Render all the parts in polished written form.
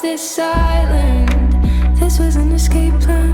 this island. This was an escape plan.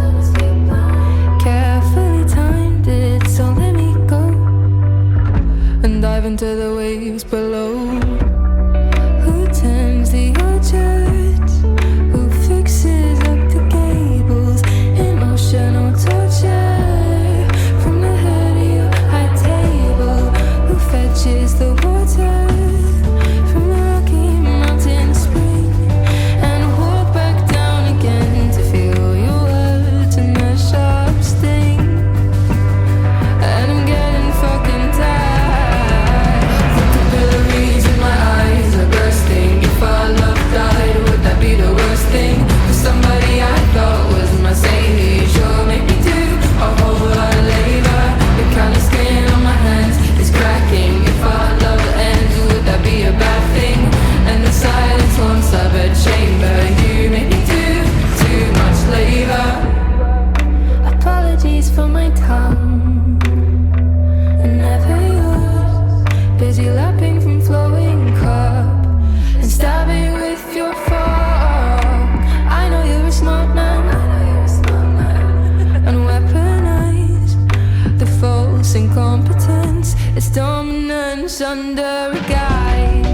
Carefully timed it, so let me go and dive into the waves below. Who turns the old church? Who fixes up the gables? Emotional torture from the head of your high table. Who fetches the water from the Rocky Mountain spring and walk back down again to feel your words and their sharp sting? And I'm getting fucking tired. The capillaries in my eyes are bursting. If our love died, would that be the worst thing? For somebody I thought was my savior, sure make me do a whole lot of labor. The kind of skin on my hands is cracking. If our love ends, would that be a bad thing? And the silence haunts a bed chamber. You make me do too much labor. Apologies for my tongue, and never yours. Busy lapping from flowing cup and stabbing with your fork. I know you're a smart man, and weaponize the false incompetence. It's dominance under a guise.